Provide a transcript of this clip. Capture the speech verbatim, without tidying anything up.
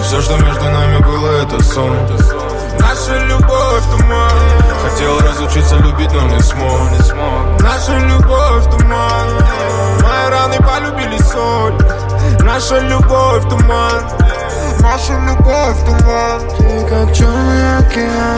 Все, что между нами было, это сон. Наша любовь туман. Хотел разучиться любить, но не смог. Наша любовь туман. Мои раны полюбили соль. Наша любовь туман. Наша любовь туман. Ты как черный океан.